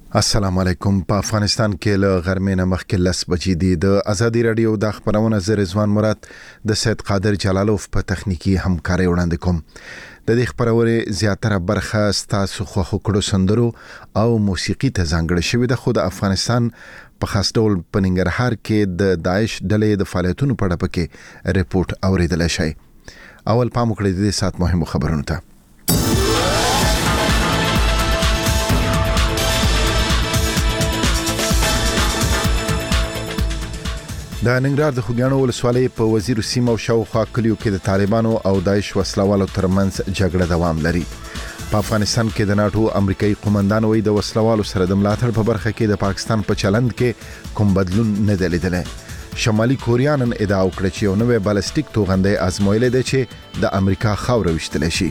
السلام علیکم. په افغانستان کې له غرمې نه مخکې 10 بجې دي. د ازادي رادیو د خبرونه زه رضوان مراد د سید قادر جلالوف په تخنیکی همکاري وړاندې کوم. د دې خبرونه زیاتره برخه ستاسو خو کړو سندرو او موسیقي ته ځانګړې شوې ده. خو د افغانستان په خاص ډول په ننګرهار کې د داعش ډلې د فعالیتونو په اړه کې ریپورت اوریدل شي. اول پام وکړئ د سات مهمو خبرونو ته. د ننګرهار د خوګیاڼو ولسوالۍ په وزیر سیمه او شاوخوا کلیو کې د طالبانو او داعش وسلوالو ترمنځ جګړه دوام لري. په افغانستان کې د ناتو امریکایي قومندان وایي د وسلوالو سره د ملاتړ په برخه کې د پاکستان په چلند کې کوم بدلون نه دی لیدلی. شمالي کوریا نن ادعا وکړه چې یو نوی بالستیک توغندی ازمویلی دی چې د امریکا خاوره ویشتلی شي.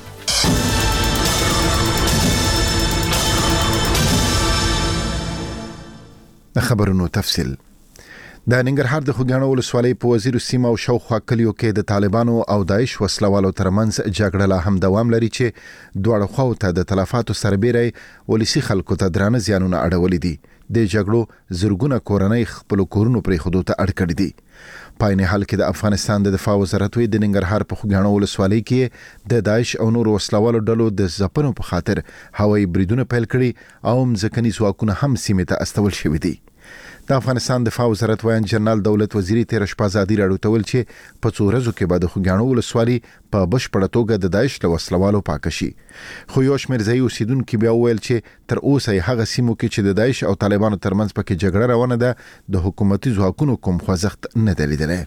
د خبرونو تفصیل. د ننګرهار د خوګیاڼو ولسوالۍ په وزیر سیمه او شاوخوا کلیو کې د طالبانو او داعش وسلوالو ترمنځ جګړه لا هم دوام لري چې دواړو خواو ته د تلفاتو سربېره ولسی خلکو ته درانه زیانونه اړولي دي. د جګړو زرګونه کورنۍ خپل کورونو پرې خودو ته اړ کړي دي. په عین حال کې د افغانستان د دفاع وزارت د ننګرهار په خوګیاڼو ولسوالۍ کې د داعش او نور وسلوالو ډلو د ځپنو په خاطر هوایي بریدونه پیل کړي او ځمکني ځواکونه هم سیمې ته استول شوي دي. د افغانستان دفاع وزارت وایي جنرال دولت وزیری تیر شپه ازادي راډیو ته ویل چې په څو ورځو کې به د خوګیاڼو ولسوالۍ په بشپړه توګه د داعش له وسلوالو پاک شي. خو یو شمېر ځایي اوسیدونکو بیا ویل چې تر اوسه هغه سیمو کې چې د داعش او طالبانو ترمنځ پکې جګړه روانه ده د حکومتي ځواکونو کوم خوځښت نه دی لیدلی.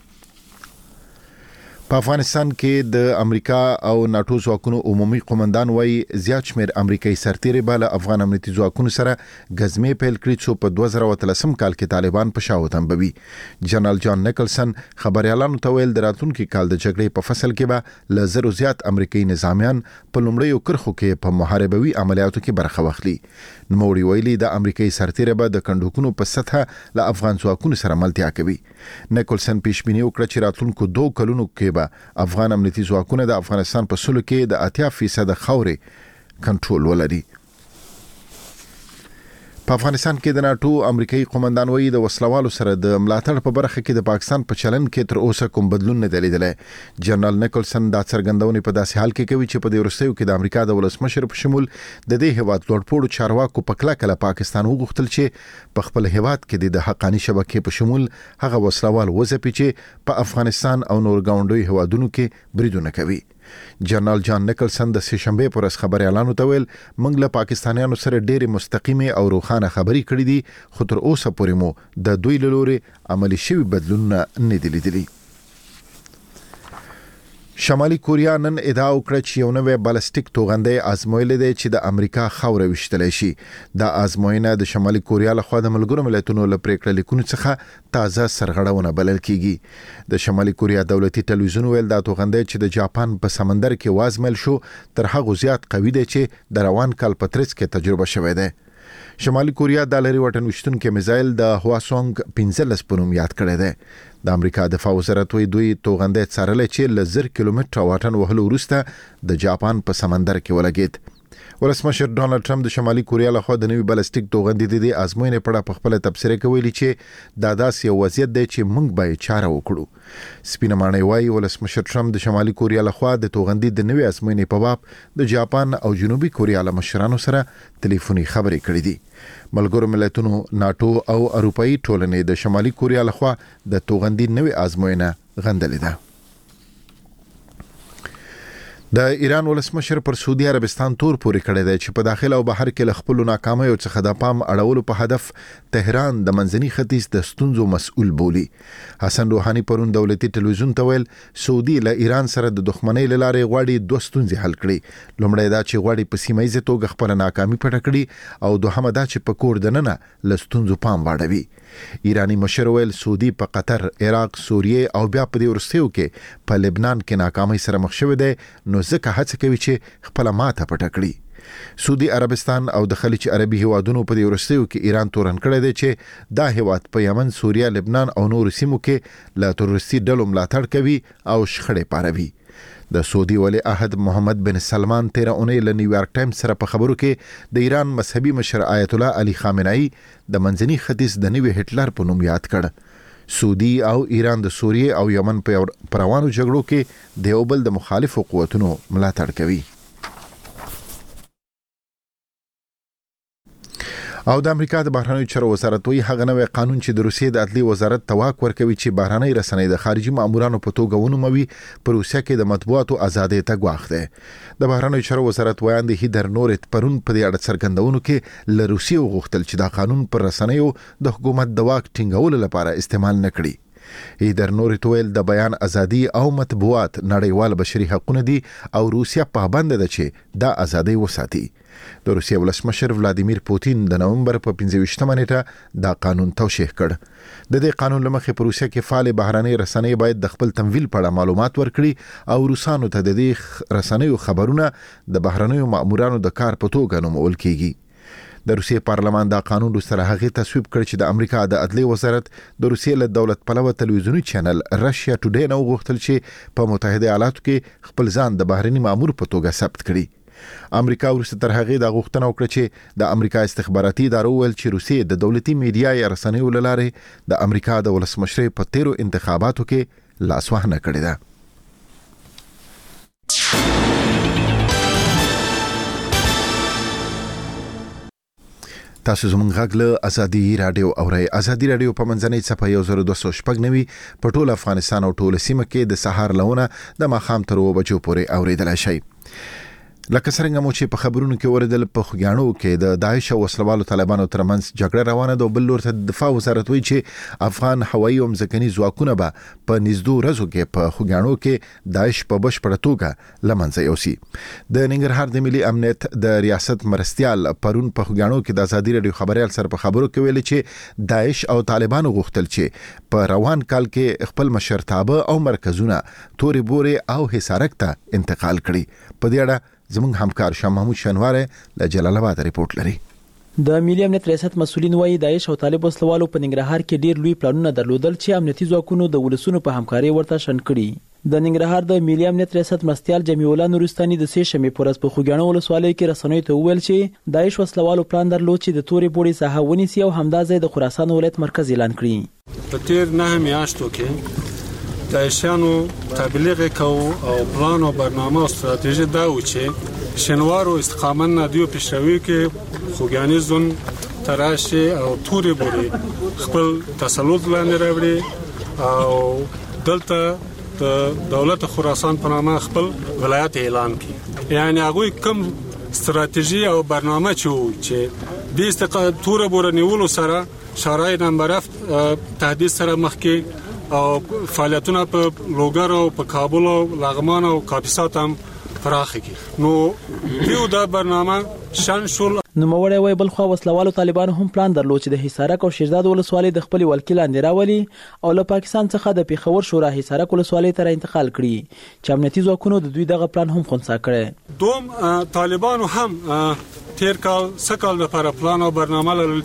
په افغانستان کې د امریکا او ناتو ځواکونو عمومي قومندان وایي زیات شمېر امریکایي سرتیري به له افغان امنیتي ځواکونو سره ګزمې پیل کړي چې په 2013 کال کې طالبان په شاو تنبوي. جنرال جان نیکلسن خبريالانو ته ویل د راتلونکي کال د جګړې په فصل کې به له زرو زیات امریکایي نظامیان په لومړیو کرخو کې په محاربوي عملیاتو کې برخه واخلي. نوموړي ویلي د امریکایي سرتیري به د کندوکونو په سطحه له افغان ځواکونو سره ملتیا کوي. نیکلسن پیشبیني وکړه چې راتلونکو 2 کلونو کې افغان امنیتي ځواکونه د افغانستان په سلو کې د 80% خاورې کنټرول ولري. په افغانستان کې د ناتو امریکایي قومندان وایي د وسلوالو سره د ملاتړ په برخه کې د پاکستان په چلند کې تر اوسه کوم بدلون نه دی لیدلی. جنرال نیکلسن دا څرګندونې په داسې حال کې کوي چې په دې وروستیو کې د امریکا د ولسمشر په شمول د دې هیواد لوړپوړو چارواکو په کلکه له پاکستان وغوښتل چې په خپل هیواد کې د حقاني شبکې په شمول هغه وسلوال وځپي چې په افغانستان او نور ګاونډیو هیوادونو کې بریدونه کوي. جنرال جان نیکلسن د سشنبه پر خبر اعلان وتویل موږ له پاکستانیانو سره ډېر مستقیمه او روخانه خبري کړې دي خو تر اوسه پورې مو د دوی له لوري عملی شوی بدلون نه دي لیدلي. شمالي کوریا نن ادعا وکړه چې یو نوی بالستیک توغندی ازمویلی دی چې د امریکا خاوره ویشتلی شي. دا ازموینه د شمالي کوریا لخوا د ملګرو ملتونو له پریکړه لیکونو څخه تازه سرغړونه بلل کیږي. د شمالي کوریا دولتي ټلویزیون ویل دا توغندی چې د جاپان په سمندر کې وازمل شو تر هغه زیات قوي دی چې د روان کال په ترڅ کې تجربه شوی دی. شمالي کوریا د لری وطن وشتونکو میزایل د هواسونګ 15 په نوم یاد کړی دی. د امریکا دفاع وزارت دوی توغندی څارلی چې له 1000 کیلومتره واټن وهلو وروسته د جاپان په سمندر کې ولګید. ولسمشر ډونالد ټرمپ د شمالي کوریا لخوا د نوي بالستیک توغندي د ازموینې په اړه په خپل تبصره کې ویلي چې دا داسې یو وضعیت دی چې موږ باید چاره وکړو. سپینه ماڼۍ وایي ولسمشر ټرمپ د شمالي کوریا لخوا د توغندي د نوي ازموینې په باب د جاپان او جنوبي کوریا له مشرانو سره ټلیفوني خبرې کړې دي. ملګرو ملتونو ناتو او اروپאי ټولنې د شمالي کوریا لخوا د توغندي نوې ازموینه غندلې ده. د ایران ولسمشر پر سعودي عربستان تور پورې کړی دی چې په داخل او بهر کې له خپل ناکامیو څخه د پام اړولو په هدف تهران د منځني ختیځ د ستونزو مسؤل بولي. حسن روحاني پرون دولتي ټلویزیون ته ویل سعودي له ایران سره د دښمنۍ له لارې غواړي 2 ستونزې حل کړي. لومړی دا چې غواړي په سیمه ییزه توګه خپل ناکامي پټه کړي او دوهمه دا چې په کور دننه له ستونزو پام واړوي. ایرانی مشر ویل سعودي په قطر، عراق، سوریه او بیا په دې ورستیو کې په لبنان کې ناکامۍ سره مخ شوی دی نو ځکه هڅه کوي چې خپل ماته پټه کړي. سعودي عربستان او د خلیج عربي هیوادونو په دې ورستیو کې ایران تورن کړی دی چې دا هیواد په یمن، سوریه، لبنان او نور سیمو کې له تروریستي ډلو ملاتړ کوي او شخړې پاروي. د سعودي ولی عهد محمد بن سلمان 13 اونۍ له نیویارک ټایمز سره په خبرو کې د ایران مذهبي مشر آیت الله علي خامنه‌ای د منځني ختیځ د نوي هټلر په نوم یاد کړ. سعودي او ایران د سوریې او یمن په روانو جګړو کې د یو بل د مخالفو قوتونو ملاتړ کوي. او د امریکا د بهرنیو چارو وزارت وایي هغه نوې قانون چې د روسیې د عدلي وزارت ته واک ورکوي چې بهرنۍ رسنۍ د خارجي مامورانو په توګه ونوموي په روسیه کې د مطبوعاتو ازادۍ ته ګواښ دی. د بهرنیو چارو وزارت وایي هیدر نورت پرون په دې اړه څرګندونو کې له روسیې وغوښتل چې دا قانون پر رسنیو د حکومت د واک ټینګولو لپاره استعمال نکړي. هیدر نورت ویل د بیان ازادي او مطبوعات نړیوال بشري حقوق دي او روسیه پابند ده چې دا ازادي وساتي. د روسیې ولسمشر ولادیمیر پوتین د نومبر په 25مه نیټه دا قانون توشیح کړ. د دې قانون لمخې په روسیه کې فعال بهرنۍ رسنۍ باید د خپل تمویل په اړه معلومات ورکړي او روسانو ته د دې رسنیو خبرونه د بهرنیو مامورانو د کار په توګه نومول کیږي. د روسیې پارلمان دا قانون سره هغه تصویب کړ چې د امریکا د عدلي وزارت د روسیې له دولت پلوه تلویزیونی چینل راشیا ټوډے نو غوښتل چې په متحده ایالاتو کې خپل ځان د بهرني مامور په توګه ثبت کړي. امریکا ورسته تر هغه د غوښتنه وکړه چې د امریکا استخباراتي ادارو ول چې روسیې د دولتي میډیا یا رسنیو لاره د امریکا د ولسمشر په 13 انتخاباتو کې لاسوهنه کړې ده. تاسو زموږ غږ له ازادي رادیو اورئ. ازادي رادیو په منځنۍ صفحه 1290 په ټول افغانستان او ټول سیمه کې د سهار لونه د ماښام تر 2 بجو پورې اوریدلای شئ. لکه څنګه مو چې په خبرونو کې اوریدل په خوګیاڼو کې د داعش او وسلوالو طالبانو ترمنځ جګړه روانه ده. بل لور ته دفاع وزارت وایي چې افغان هوایي او ځمکني ځواکونه به په نږدې ورځو کې په خوګیاڼو کې داعش په بشپړه توګه له منځه یوسي. د ننګرهار د ملي امنیت د ریاست مرستیال پرون په خوګیاڼو کې د ازادي رادیو خبريال سره په خبرو کې ویل چې داعش او طالبانو غوښتل چې په روان کال کې خپل مشرتابه او مرکزونه توري بوري او حصارک ته انتقال کړي. په دې اړه زموږ همکار شاه محمود شنواره له جلال آباد ریپورت لري. د ملي امنیت ریاست مسؤلین وایي داعش او طالب وسلوالو په ننګرهار کې ډیر لوی پلانونه درلودل چې امنیتي ځواکونو د ولسونو په همکاري ورته شنډ کړي. د ننګرهار د ملي امنیت ریاست مرستیال جمیع الله نورستاني د سې شمې پورس په خوګیاڼو ولسوالۍ کې رسنیو ته وویل چې داعش وسلوالو پلان درلود چې د توري بوري ساحه ونیسي او همدا ځای د خراسان ولایت مرکز اعلان کړي. په تیر 9 میاشتو کې داعشیانو تبلیغ کو او پلان او برنامه او استراتیژي دا و چې شنوارو استقامت نه دیو پیشروي کې خوګیاڼي زون تراشي او توري بوري خپل تسلط لاندې راوړي او دلته د دولت خراسان په نامه خپل ولایت اعلان کړي. یعنی هغه کوم استراتیژي او برنامه چې د استقامت توري بوري نیولو سره شورای نمبر تهدید سره مخ کې او فعالیتونه په لوګر او په کابل او لغمان او کاپیسا هم فراخ کی. نو دیو دا برنامه شان شول. نو موړی وای بل خو وسلوالو طالبانو هم پلان درلود چې د حصارک او شیرزاد ولسوالۍ د خپل ولکې لاندې راولي او له پاکستان څخه د پیښور شورا حصارک ولسوالۍ ته انتقال کړي چې امنیتي ځواکونو د دوی دغه پلان هم خنثی کړي. دوم طالبانو هم تیر کال سکهال لپاره پلان او برنامه لرل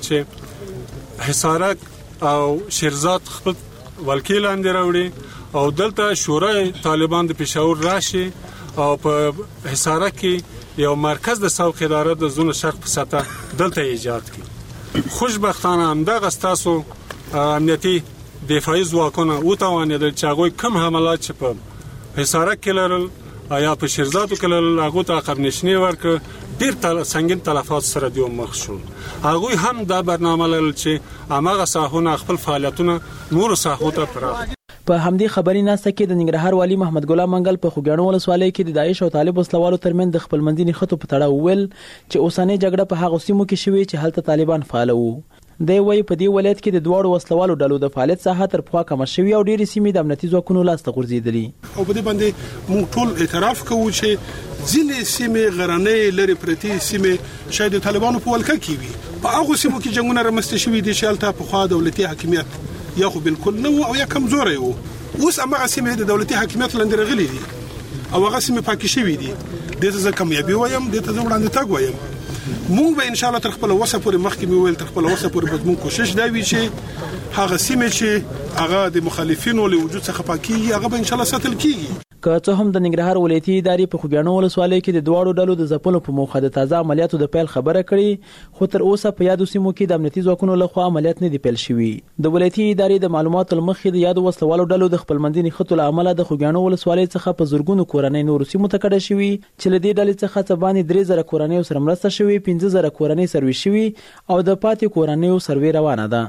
چې حصارک او شیرزاد خپل ولکې لاندې راوړي او دلته شورای طالبان د پېښور راشي او په حصاره کې یو مرکز د سوق اداره د زون شرق په سطح دلته ایجاد کړي. خوشبختانه همدغه ستاسو امنیتي دفاعي ځواکونه وتوانېدل چې هغوی کم حملات چې په حصاره کې لرل یا په شیرزادو کې لرل هغوی ته عقب نشیني ورکړه. ډېر سنگین تلفات سره دیو مخ شول. هغوی هم دا برنامه لرل چې هماغه ساحونه خپل فعالیتونه نور ساحو ته پراخ. په همدې خبري ناسته کې د ننګرهار والی محمد ګلام منګل په خوګیاڼو ولسوالۍ کې د داعش او طالب وسلوالو ترمن د خپل منځني خطو په تړاو ویل چې اوسنۍ جګړه په هغه سیمو کې شوې چې هلته طالبان فعال وو. دی وایي په دې ولایت کې د دوړو وسلوالو ډلو د فعالیت ساحه تر پخوا کمه شوې او ډېرې سیمې د امنیتي ځواکونو لاسته غورځېدلې. او په دې باندې موږ ټول اعتراف کوو چې ځینې سیمې غرنۍ لري پرتې سیمې شاید د طالبانو په ولکه کې وي. په هغه سیمو کې جنگونه رامنځته شوي دي چې هلته پخوا دولتي حاکمیت یا خو بالکل نه او یا کمزوری وو. اوس هغه سیمې د دولتي حاکمیت لاندې راغلي دي او هغه سیمې پاکې شوي دي. دې ته زه کامیابي وایم، دې ته زه وړاندې تګ وایم. مونږ به ان شاء الله تر خپل وسه پورې مخکې ویل تر خپل وسه پورې به مونږ کوشش دا وي چې هغه سیمې چې هغه د مخالفینو له وجود څخه پاکي هغه به ان شاء الله ساتل کیږي. که څه هم د ننګرهار ولایتي ادارې په خوږیاڼو ولسوالۍ کې د دواړو ډلو د ځپلو په موخه د تازه عملیاتو د پیل خبره کړې، خو تر اوسه په یادو سیمو کې د امنیتي ځواکونو لخوا عملیات نه دي پیل شوي. د ولایتي ادارې د معلوماتو له مخې د یادو وسلوالو ډلو د خپلمنځي نښتو له امله د خوږیاڼو ولسوالۍ څخه په زرګونو کورنۍ نورو سیمو ته کډه شوي، چې له دې ډلې څخه څه باندې 3000 کورنۍ سره مرسته شوي، 15000 کورنۍ سروي شوي او د پاتې کورنۍ سروي روانه ده.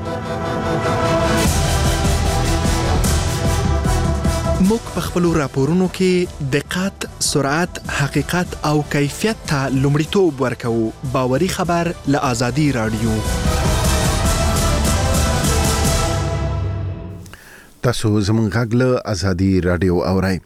موږ په خپل راپورونو کې دقت، سرعت، حقیقت او کیفیت ته لومړیتوب ورکوو. باوري خبر له آزادي رادیو. تاسو زموږ غږ له آزادي رادیو اورئ.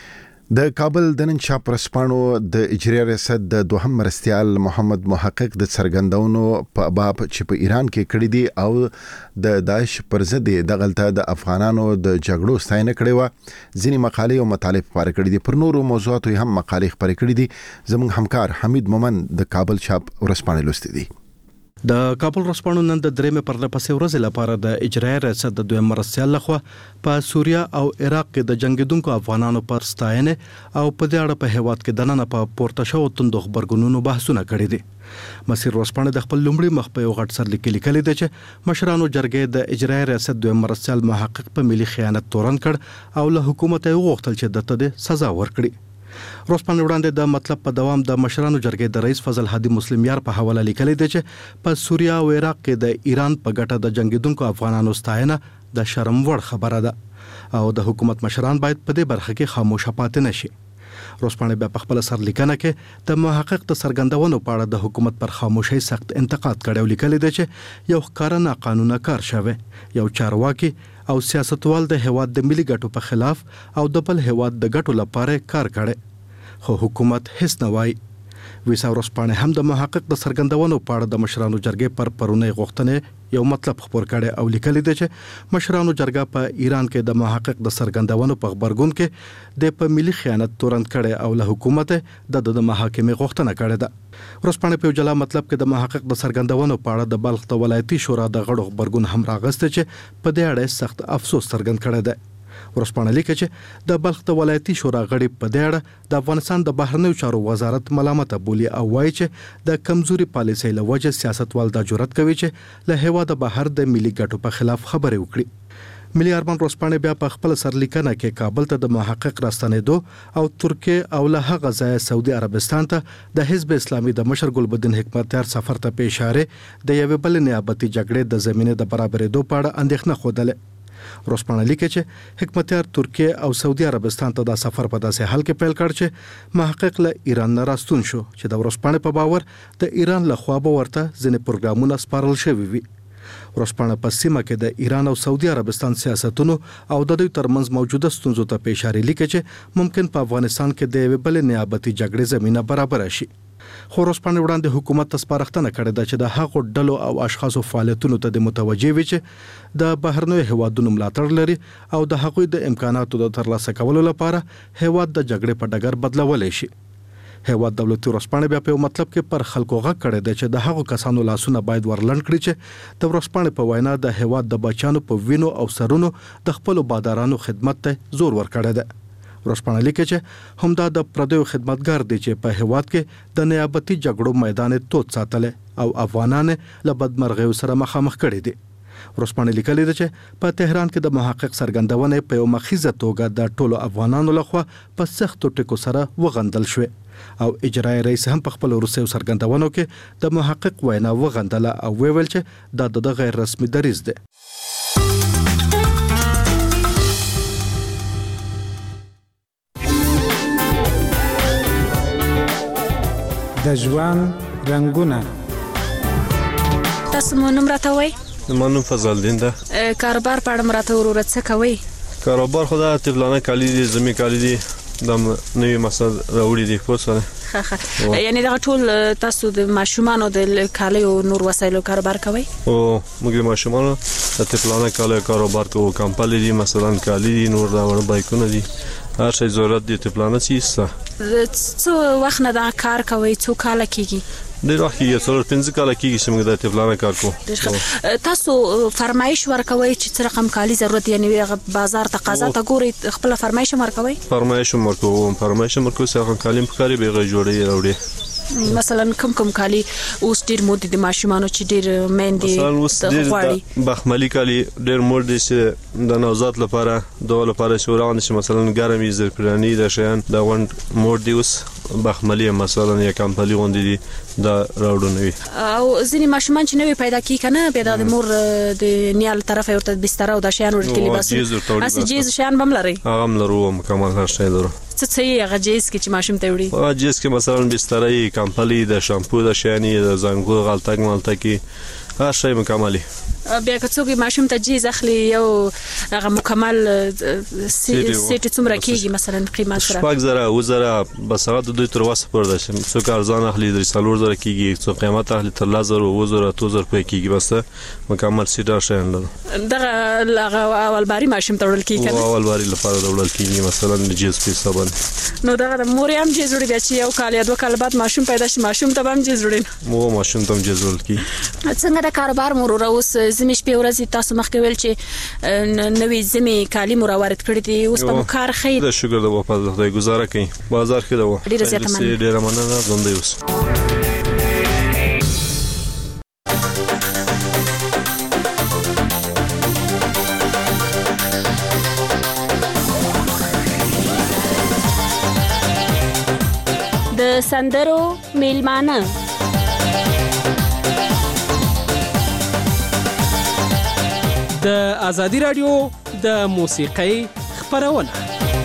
د کابل د نن چاپ ورځپاڼو د اجرایي ریاست د دوهم مرستیال محمد محقق د څرګندونو په باب چې په ایران کې کړي دي او د داعش پر ضد د غلطه د افغانانو د جګړو ستاینه کړې و، ځینې مقالې او مطالب خپاره کړي دي. پر نورو موضوعاتو هم مقالې خپاره کړي دي. زموږ همکار حمید مومن د کابل چاپ ورځپاڼې لوستې دي. د کابل ورځپاڼو نن د درېمې پرلپسې ورځې لپاره د اجرایي ریاست د دویم مرستیال لخوا په سوریه او عراق کې د جنگیدونکو افغانانو پر ستاینه او په دې اړه په هیواد کې د نن په پورته شو توندو خبرګونونو بحثونه کړي دي. مسیر ورځپاڼه د خپل لومړي مخ په یو غټ سرلیک لیکلي دی چې مشرانو جرګې د اجرایي ریاست دویم مرستیال محقق په ملي خیانت تورن کړ او له حکومت یې وغوښتل چې دته سزا ورکړي. روسپان وړاندې د مطلب په دوام د مشرانو جرګې د رئیس فضل هادي مسلم یار په حواله لیکلي دی چې په سوریه او عراق کې د ایران په ګټه د جنگیدونکو افغانانو ستاینه د شرم وړ خبره ده او د حکومت مشران باید په دې برخه کې خاموش پاتې نشي. روسپانه بیا په خپل سرلیکنه کې د محقق د څرګندونو په اړه د حکومت پر خاموشۍ سخت انتقاد کړی او لیکلي دی چې یو ښکارا قانوني کار شوی، یو چارواکي او سیاستوال د هواد د ملي ګټو په خلاف او د بل هواد د ګټو لپاره کار کړي، خو حکومت هیڅ نه وایي. ویسا ورځپاڼه هم د محقق د څرګندونو په اړه د مشرانو جرګې پر پرونی غوښتنې یو مطلب خبر کړي او لیکلي دی چې مشرانو جرګه په ایران کې د محقق د څرګندونو په خبرګون کې د په ملي خیانت تورن کړي او له حکومت د محاکمې غوښتنه کړې ده. ورځپاڼه په جلا مطلب کې د محقق د څرګندونو په اړه د بلخ د ولایتي شورا د غړو خبرګون هم راغسته چې په دې اړه سخت افسوس څرګند کړی دی. ورځپاڼه لیکي چې د بلخ د ولایتي شورا غړي په دې اړه د افغانستان د بهرنیو چارو وزارت ملامت بولي او وایي چې د کمزوري پالیسۍ له وجې سیاستوال د جرأت کوي چې له هیواده بهر د ملي ګټو په خلاف خبرې وکړي. ملي ارمان ورځپاڼه بیا په خپل سرلیکنه کې کابل ته د محقق راستنېدو او ترکیه او له هغه ځای سعودي عربستان ته د حزب اسلامي د مشر ګلبدین حکمتیار سفر ته په اشاره د یوې بل نیابتي جګړې د زمینه د برابرېدو په اړه اندېښنه خوده. روسپاڼه لیکي چې حکمتیار ترکیه او سعودي عربستان ته د سفر په داسې حال کې پیل کړ چې محقق له ایران نه راستون شو چې د روسپاڼه په باور د ایران له خوا به ورته ځینې پروګرامونه سپارل شوي وي. روسپاڼه په سیمه کې د ایران او سعودي عربستان سیاستونو او د دوی ترمنځ موجوده ستونزو ته په اشاره لیکي چې ممکن په افغانستان کې د یوې بل نیابتي جګړې زمينه برابر شي. خو روسپاڼه وړاندې حکومت ته سپارښتنه کړې ده چې د هغو ډلو او اشخاصو فعالیتونو ته د متوجي وي چې د بهرنیو هیوادونو ملاتړ لري او د هغوی د امکاناتو د ترلاسه کولو لپاره هیواد د جګړې په ډګر بدلولی شي. هیواد دولتي ورځپاڼه بیا په مطلب کې پر خلکو غږ کړی دی چې د هغو کسانو لاسونه باید ورلند کړي چې د ورځپاڼې په وینا د هیواد د بچیانو په وینو او سرونو د خپل بادارانو خدمت ته زور ورکړی دی. ورځپاڼه لیکي چې همدا د پردیو خدمتګار دي چې په هیواد کې د نیابتي جګړو میدان توت ساتل او افغانان له بدمرغیو سره مخامخ کړي دي. ورځپاڼه لیکلي ده چې په تهران کې د محقق څرګندونې په یو مخیزه توګه د ټولو افغانانو لخوا په سختو ټکو سره وغندل شوې او اجرایي رئیس هم په خپل وروستیو څرګندونو کې د محقق وینا وغندله او ویل چې دا د غیر رسمي دریځ دی. د ژوند رنگونه. تاسو مو نوم راته وای؟ ما نوم فضل دین ده. کاروبار په اړه راته ورته څه کوي؟ کاروبار خو دا تفلانه کالی دي، زمي کالی دي، د نوې مسل راوړي دي په څه. یعنی دا ټول تاسو د ماشومانو د کالی او نور وسایلو کاروبار کوي؟ او موږ د ماشومانو د تفلانه کالی کاروبار کوو، کمپل دي مثلا کالی دي، نور دا ور بایکونه دي، هر شي ضرورت دي تفلانه چیسته. څو وخت نه دا کار کوي؟ څو کال کېږي؟ ډېر وخت کې 4-5 کال کېږي چې موږ د طفلانو کار کوو. تاسو فرمایش ورکوي چې څه رقم کالي ضرورت یعنی بازار تقاضا ته ګوري خپل فرمایش ورکوي؟ فرمایش ورکوو چې هغه کالي په کاري به جوړي راوړي. مثلا کم کالي اوس ډیر مود دي ماشومانو چې ډیر مېندې غواړي بخملي کالي ډیر مود دي چې د نوزاد لپاره دوه لپاره شوران چې مثلا ګرمي زرپرانی د شیان د وند مود دی اوس بخملي مثلا یا کمپلي غوندي دي دا راوړنوي او ځینې ماشومان چې نوې پیدا کی کنه پیدا د مور د نیال طرفه ورته بستر او د شیان ورته لباس اسی جیز شیان بم لري هغه لرو مکمل هر شی لرو څه یې هغه جیز کې چې ماشوم ته وړي هغه جیز کې مثلا بسترای کمپلي د شامپو د شیانی د زنګو غلطګ مالتکی هر شی مکملي بیا که څوک ماشوم ته جیز اخلي یو هغه مکمل سیټ څومره کېږي مثلا قیمت سره 5000 وزره بس هغه د دوی تر واسه پر ده چې څوک ارزان اخلي د 3000 کېږي څو قیمت اخلي تر 1000 2000 په کېږي بس مکمل سیټ شین لري دغه اول باری ماشوم ته وړل کېږي کنه اول باری لپاره وړل کېږي مثلا د جیز په حساب نو دغه مور هم جیز وړي بیا چې یو کال یا دوه کال بعد ماشوم پیدا شي ماشوم ته هم جیز وړي مو ماشوم ته جیز وړل کېږي څنګه د کاروبار مور اوس زمي شپې ورځې تاسو مخکې ویل چې نوې زمي کالي وارد کړی دي اوس په کار خیر د شکر د په خدای گزاره کوي بازار کې دا ډیره زیاته مننه ډیره مننه زنده اوس د سندرو میلمانه د ازادي رادیو د موسیقۍ خبرونه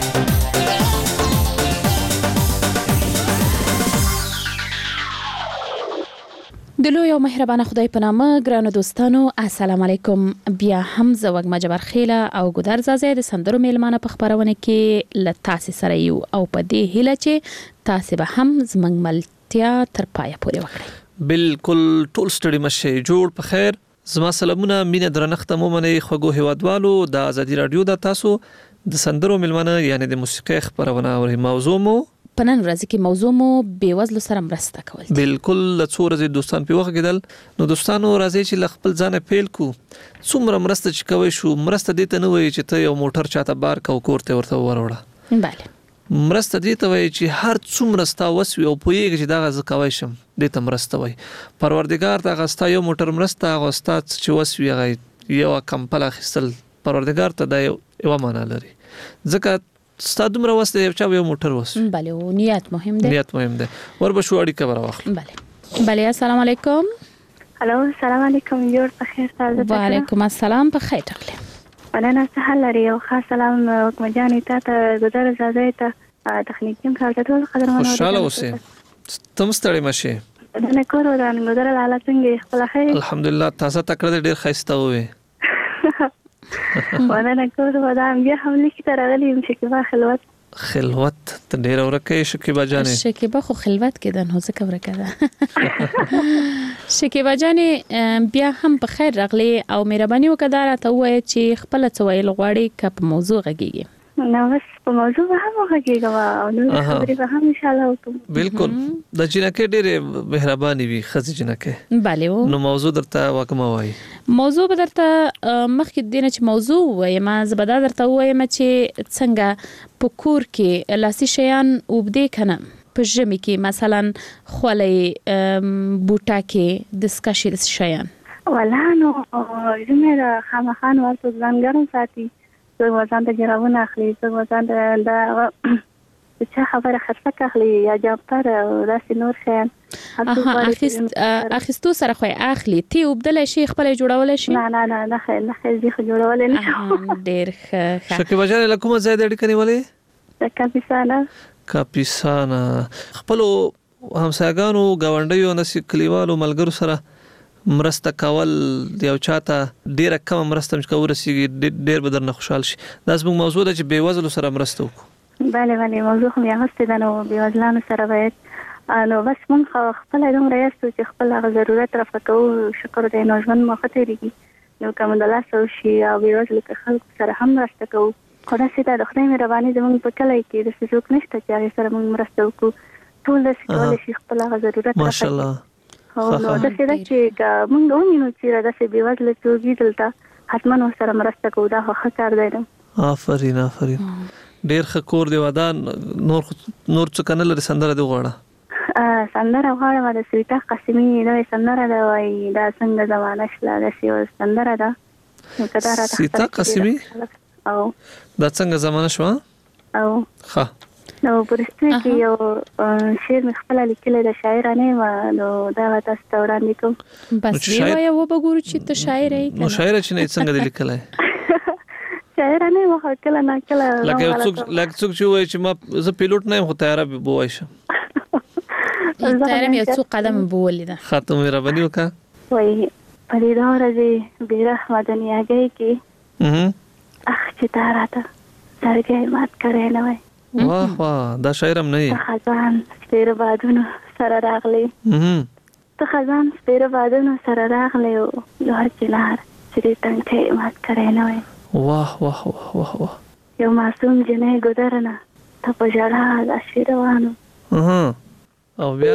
د لوی او مهربانه خدای په نامه ګرانو دوستانو السلام علیکم بیا هم زه وګما جبر خیله او ګودر زازه د سندرو میلمانه په خبرونه کې ل تاسو سره یو او په دې هیله چې تاسو به هم زمنګ ملتیا تر پایه پورې وکړئ بالکل ټول ستړي مشه جوړ په خیر زما سلامونه مینه درنښت مومنه خوګو هوادوالو د ازادي رادیو د تاسو د سندرو ملمنه یعنی د موسیقي خبرونه او موضوع مو پنن ورځ کې موضوع مو بیوزلو سره مرسته کول بالکل د څو ورځې دوستان په وخت کېدل نو دوستانو راځي چې خپل ځان پیل کو څومره مرسته چې کوي شو مرسته دې ته نه وي چې ته یو موټر چاته بار کو کوړته ورته وروړه bale مرسته دې ته وي چې هر څومره ستا وسوي او پويږي چې دا غز کوي شم دې ته مرسته وي پروردگار ته غستا یو موټر مرسته غستا چې وسوي غي یو کمپل اخیستل پروردگار ته دا یو معنا لري ځکه ستا دومره وسته یو موټر وس bale او نیت مهم ده نیت مهم ده وربشو اړیکه براوخل bale السلام علیکم الو السلام علیکم جوړ په خیر تاسو ته وعلیکم السلام په خیر تکله ولنا سهل لري او خاص سلام وکمجاني ته ګذر زاده ته تخنیکیم کارته ټول قدرمنو خوشاله اوسئ تم ستړي مشه نه کورو دا ګذر لاله څنګه خپل خیر الحمدلله تاسو تکړه ډیر خسته وې ولنا کورو دا بیا هم لیک تر غلي شکیبا خلوت ته ډیر ورکه شکیبا جانې شکیبا خو خلوت کېدن هو څه ورکه ده شکیبا جانې بیا هم په خیر راغلي او مهرباني وکړه ته وایي چې خپل څویل غواړي کپ موضوع غږیږي نو بس په موضوع هم غږیږي او نو خبرې به هم ان شاء الله وکړو بالکل د جنکه ډېر مهرباني وي خزي جنکه bale نو موضوع درته وکما وایي موضوع به درته مخکې دینه چې موضوع وایي ما زبدا درته وایم چې څنګه په کور کې لاسي شیان وبدې کنه په ژمي کې مثلا خولې بوټا کې د سکاشي شیان ولا نو زمره خامخان ورته ځانګړو ساتي زه وزن د جراونه اخلي زه وزن د چې خبره خرڅه اخلي یا جابتر او داسې نور شیان اخیستو سره خو اخلي تی وبدل شي خپل جوړول شي نه خې خو جوړول نه ډیر ښه شکه بجانه لکه زیات اړیکه نیولې کاپیسانا خپل همسایګانو غونډیو نسی کلیوالو ملګرو سره مرسته کول یو چاته ډیره کم مرسته مش کورسیږي ډیر بدر نه خوشحال شي دا زموږ موضوع ده چې بیوزلو سره مرسته وکړو bale موضوع هم یې هسته ده نو بیوزلانو سره باید نو بس مونږ خپل دوم ریاستو چې خپل هغه ضرورت رافقو شکر دی نو ژوند مو خطرېږي نو کوم د لاس او شي او بیوزلو خلکو سره هم مرسته کوو خدای سي د خدای مهرباني زموږ په کلی کې د څوک نشته چې هغه سره موږ مرسته وکړو ټول د څه شي خپل هغه ضرورت ماشاءالله نو د څه د چې موږ وینو چې د څه بیوزله توګي دلته حتمن سره مرسته کوو دا ښه کار دی. آفرین ډیر ښه کور دی ودان. نور څه کنه لري سندره دی غواړه سندره غواړم د سویتا قاسمي نوې سندره ده وای دا څنګه زمانه شله د سیو سندره ده کدا راته سویتا قاسمي او دا څنګه زمانه شو او ها نو پرسته کې یو شعر مخفل لیکل د شاعرانه نو دا تاسو ته وړاندې کوم. بس وی وای و بګورو چې ته شاعر یې نو شاعر چې نه څنګه لیکلای شاعرانه وه کله نه کله لکه څوک چې وای چې ما زه پیلوټ نه یم خو طیاره به بوای شم طیاره مې څو قدم بولیدا خاطر مې ربني وکا وای په دې دور کې بیره مدني هغه کې اخ چې تاراته سرګې مات کړې نه وای واه دا شاعرم نه یې خزان سپیر بادونو سره راغلي ته خزان سپیر بادونو سره راغلي او لور چنار چې څنګه مات کړې نه وای. واه یو معصوم جنې ګذرنه ته په جړه د شیروانو او بیا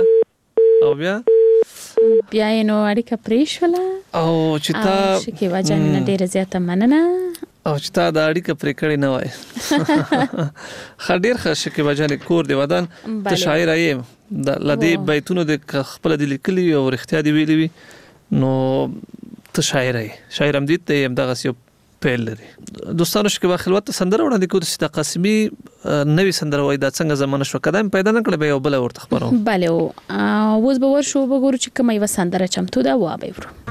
نو اړیکه پریښوله او چې تا شکه واجن نه ډیره زیاته مننه او چې تا د اړیکه پرې کړی نه وای. خډیر ښه شکه واجن کور دی ودان ته شاعر یې د لدی بیتونو د خپل د لیکلي او اختیار دی ویلی نو ته شاعر یې شاعرم دي ته هم دغه یو پیل لري. دوستانو شکه خلوت سندره وړاندې کوو د سویتا قاسمي نوې سندره وای دا څنګه زمانه شو کدام پیدا نه کړې به یو بل ورته خبرو bale اوس به ورشو وګورو چې کومه یو سندره چمتو ده و به ورو.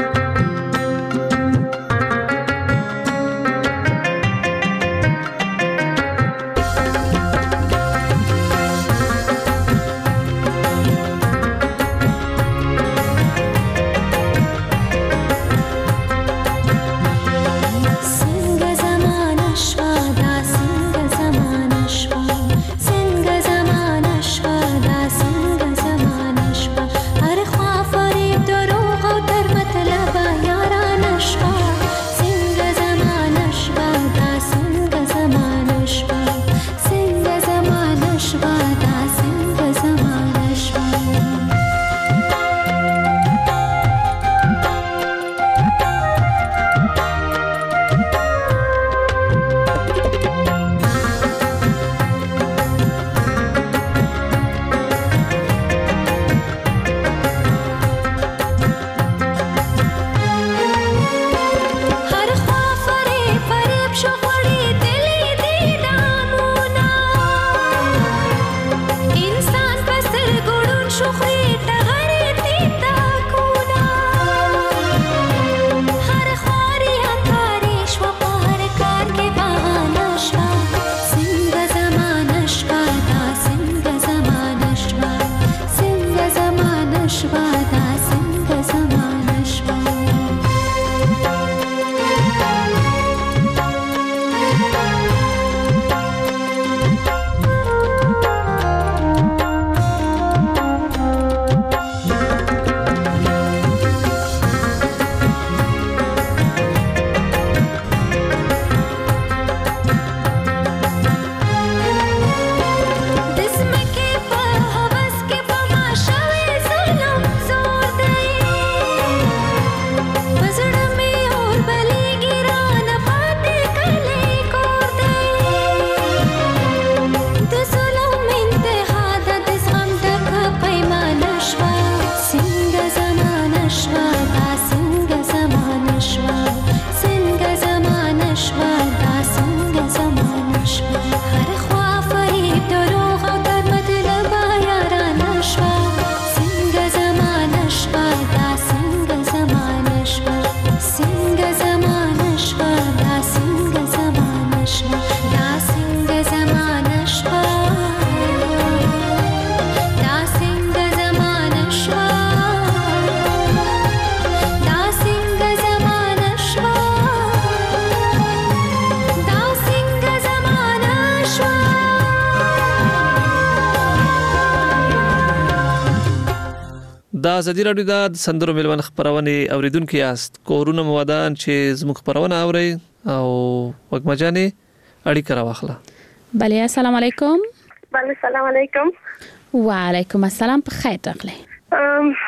د ازادي رادیو د سندرو ملمن خبرونه اوریدونکو یاست کورونه مودان چې زموږ خبرونه اوري او وګمجاني اړیکه راوخله. بله السلام علیکم. بله السلام علیکم. وعلیکم السلام په خیر راغلی.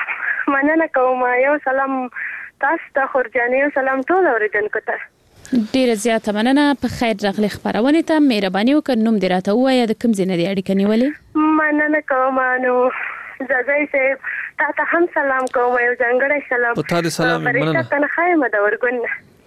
مننه کوم. یو سلام تاسو ته خورجانې، یو سلام ټول اوریدونکو ته. ډیره زیاته مننه. په خیر راغلی خبرونه ته مهرباني وکړئ نوم دې راته ووایه، د کوم ځای نه دې اړیکه نیولې؟ مننه کوم. نو زازای صاحب تاسو هم سلام کوم، یو ځانګړی سلام. په تاسو سلام. مننه. فرشته تنخای مده ورګون.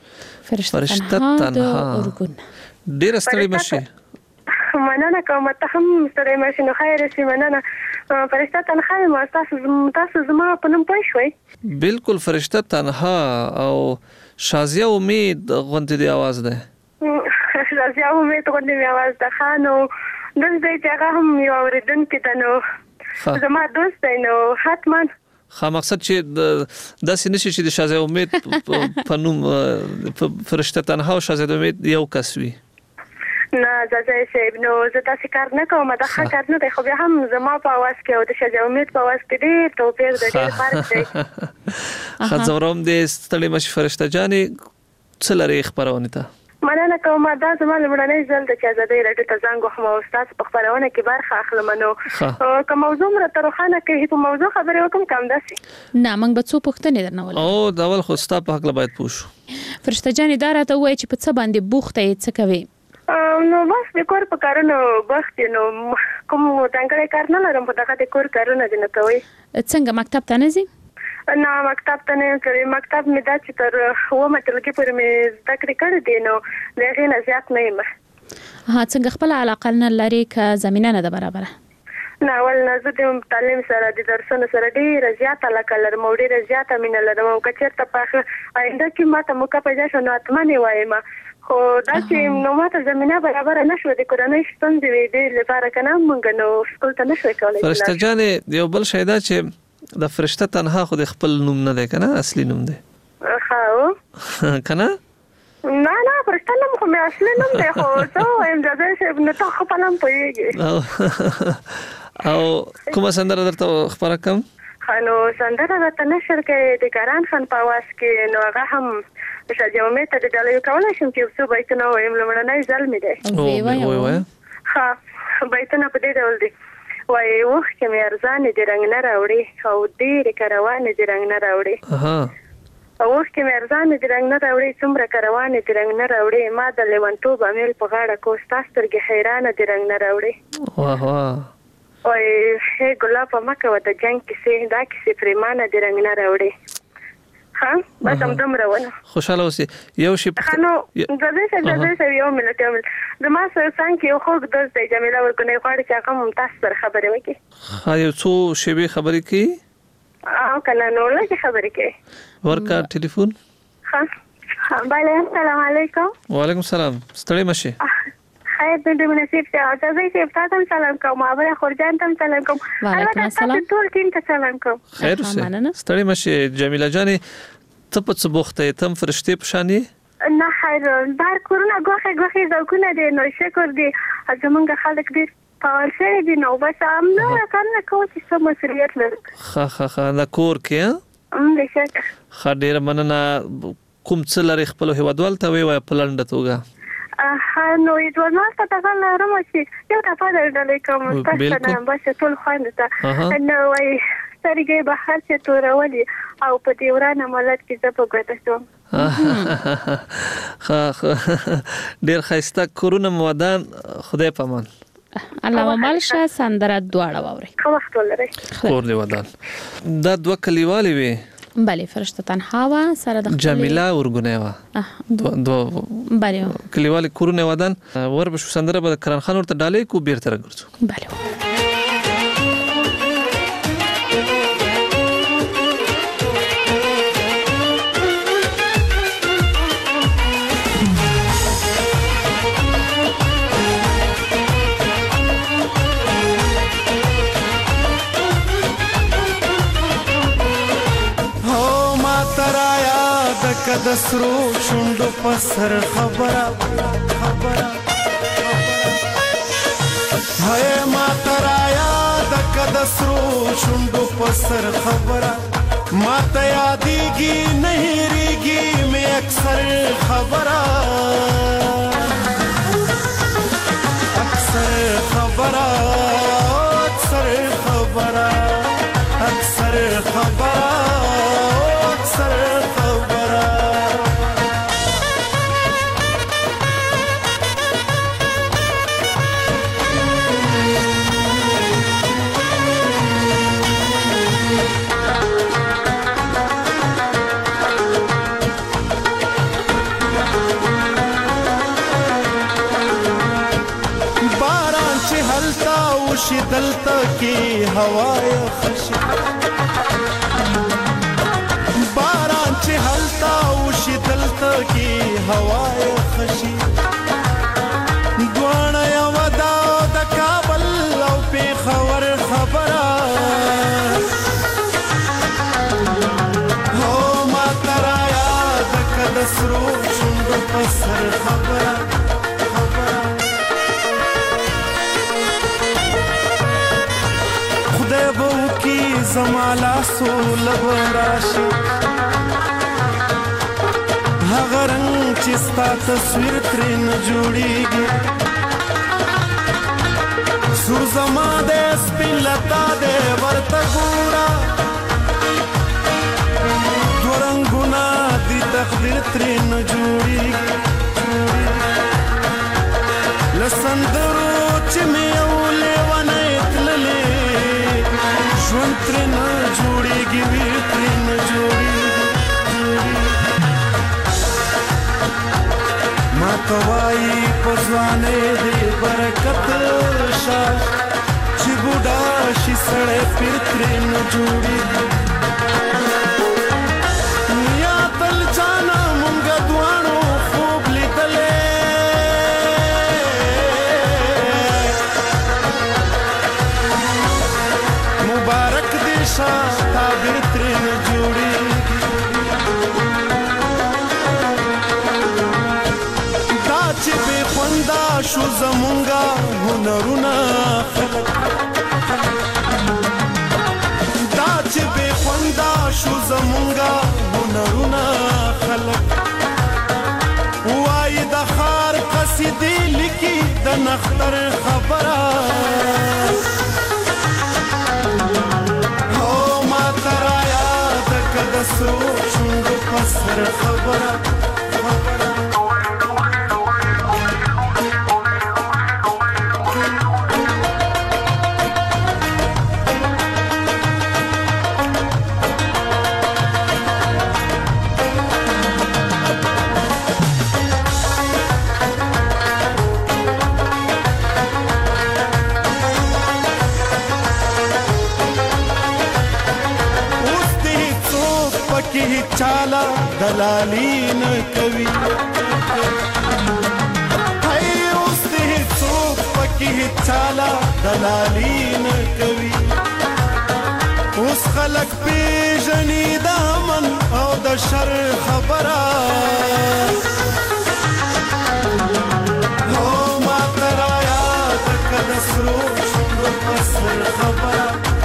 فرشته تنها ورګون. ډیره ستړي مشي. مننه کوم. ته هم ستړي مشي. نو خیر شي. مننه. فرشته تنخای ما تاسو زما په نوم پوه شوي؟ بالکل فرشته تنها او شازیه امید غونډې دی आवाज ده. شازیه امید غونډې دی आवाज ده. خانو دلته چې هغه هم یو اوریدونکو ته نو زما دوست دی، نو حتما مقصد چې داسې نشي چې د شازیه امید په نوم فرشته تنها او شازیه امید یو کس وي. نه زازای صاحب، نو زه تاسو کار نه کوم، دا ښه کار نه دی، خو بیا هم زما په आवाज کې او د شازیه امید په आवाज کې ډېر توپیر دی، ډېر فرق دی. خزورم دې ستړي مشي فرشته جانې څه لري خبرونه ته؟ مننه کوم. دا زما لومړنی ځل د چې ازادۍ راډیو ته زنګ وهم او ستاسو په خبرونه کې برخه اخلم. نو که موضوع مرته روښانه کوي، په موضوع خبرې وکم کم داسې نه، موږ به څو پوښتنې درنه ولرو. او دا ول خو ستاسو په حق باید پوښ. فرشته جانې دا راته وایي چې په څه باندې بوخته یې، څه کوي؟ نو بس د کور په کارونو بوخت یم. نو کوم ځانګړی کار نه لرم، په دغه د کور کارونه دي. نه کوي څنګه مکتب ته نه ځي؟ نه مکتب ته نه ځم. مکتب مې دا چې تر 9 ټولګي پورې مې زده کړې کړې دي، نو د هغې نه زیات نه یم. څنګه خپل علاقه نه لري که زمینه نه ده برابره؟ نه اول نه، زه د تعلیم سره د درسونو سره ډېره زیاته علاقه لرم او ډېره زیاته مینه لرم. او که چېرته په آینده کې ماته موقع پیدا شوه نو حتما یې وایم. خو دا چې نو ماته زمینه برابره نه شوه، د کورنۍ ستونزې وې، دې لپاره که نه موږ نو سکول ته نه شوی کولی. فرشته جانې یو بل شی دا چې د فرشته تنها خو د خپل نوم نه دی که نه، اصلي نوم دی که نه؟ نه فرشته نوم خو مې اصلي نوم دی، خو زه وایم زازای صاحب نو ته خو په نوم پوهېږې. او کومه سندره درته خپره کړم؟ نو سندره راته نشر کوي د کاران خان په اواز کې. نو هغه هم شازیه امید ته د ډالۍ کولی شم چې یو څو بیتونه ووایم. لومړنی ځل مې دی. ښه بیتونه په دې ډول دي. وایي اوښکې مې ارزانې د رنګ نه راوړې او ډېرې کروانې د رنګ نه راوړې. اوښکې مې ارزانې د رنګ نه راوړې، څومره کروانې د رنګ نه راوړې. ما د لیونتوب امیل په غاړه کو، ستا سترګې حیرانه د رنګ نه راوړې. وایي هی ګلابه مه کوه د جنګ کیسې، دا کیسې پرېمانه د رنګ نه راوړې. بس همدومره ونه. خوشحاله اوسې. یو شي نو زازای صاحب یو منټ زما سره څنګ کې یو خوږ دوست دی، جمیله ورکونی غواړي چې هغه هم تاسو سره خبرې وکړي. یو څو شیبې خبرې کوي؟ که نه نو لږې خبرې کوي. ورکه ټلیفون. بله السلام علیکم. وعلیکم السلام. ستړي مشي. خیر دې مناسب شه. زازای صاحب تاسو هم سلام کوم، ابله خورجان ته هم سلام کوم، وعلیکم السلام. ټول ټیم ته سلام کوم. خیر اوسې. ستړي مشي. جمیله جانې ته په څه بوخته یې؟ ته هم فرشتې په شان یې؟ نه خیر، بهر کورونه ګوښې ذوقونه دي. نو شکر دی زمونږ خلک ډېر فعال شوي دي. نو بس همدغه کارونه کوو چې څه مسؤلیت لرو. ښه د کور کې بېشکه. ښه ډېره مننه. کوم څه لري خپلو هېوادوالو ته ووایه په لنډه توګه؟ نو هېوادوالو ته دغه لرم چې یو دفعه در ډالۍ کوم ستاسو نه بس ټول خویندو ته. نو وایي سترګې به هر څه تورولي او په دې ورانه ملت کې زه په ګوته شوم. ډېر ښایسته کورونه مو ودان. خدای په امان. علامه ملشه سندره دواړه واورئ. ښه وخت ولرئ. کور دې ودان. دا دوه کلیوالې وې؟ بله فرشته تنها وه سره د جمیله ورګونی وه. بله کلیوالې کورونه ودان. ور به شو سندره به د کران خان ورته ډالۍ کو، بیرته راګرځو. بله د سرو شونډو په سر خبره هاي ما ترایا د کد سرو شونډو په سر خبره ما ته یادېږي نه هېرېږي مې اکثر خبره اکثر خبره وشي دلته کې هوای خشي باران چې هلتا وشي دلته کې هوای خشي دوانه یو دا د کابل او پیښور خبره هو ما ترایا د کدسرو شوند پسر خبره خدای بو کی زمالا سو لبراشي هغه رنگ چې ستا تصویر ترې نه جوړیږي سور زما د سپین لتا د ورته ګورا دوه رنګونه دي تقدیر ترې نه جوړیږي له سندرو چې مې یو لیونی تللی ژوند ترې نه جوړیږي وي ترې نه جوړیږي ما کوای پزوانه دې برکت شا چې بوډا شي سړې پیر ترې نه جوړي یا تل جانا مونږ دوانو خوب لیدلې مبارک دې شا تعبیر ترې نه جوړي چې به خوندا شو زمونږه هنرونه خلق دا چې به خوندا شو زمونږه هنرونه خلق وای د خار قصیدې لیکي د نختر خبره هو ما ترایا د کدسو شوند پسر خبره چالا دلالی نه کوي هاي اوس دې څوک پکې چالا دلالی نه کوي اوس خلک پیژنې د امن او د شر خبره هو ما ترایا د کدسرو شوند پسر خبره